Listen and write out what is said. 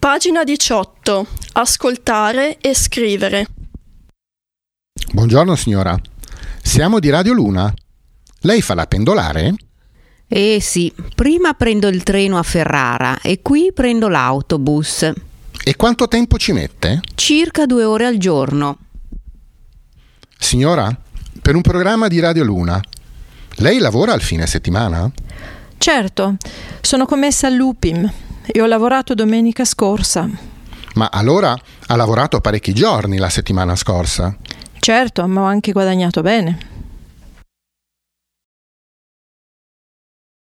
Pagina 18. Ascoltare e scrivere. Buongiorno signora, siamo di Radio Luna. Lei fa la pendolare? Sì, prima prendo il treno a Ferrara e qui prendo l'autobus. E quanto tempo ci mette? Circa 2 ore al giorno. Signora, per un programma di Radio Luna, lei lavora al fine settimana? Certo, sono commessa all'UPIM e ho lavorato domenica scorsa. Ma allora ha lavorato parecchi giorni la settimana scorsa? Certo, ma ho anche guadagnato bene.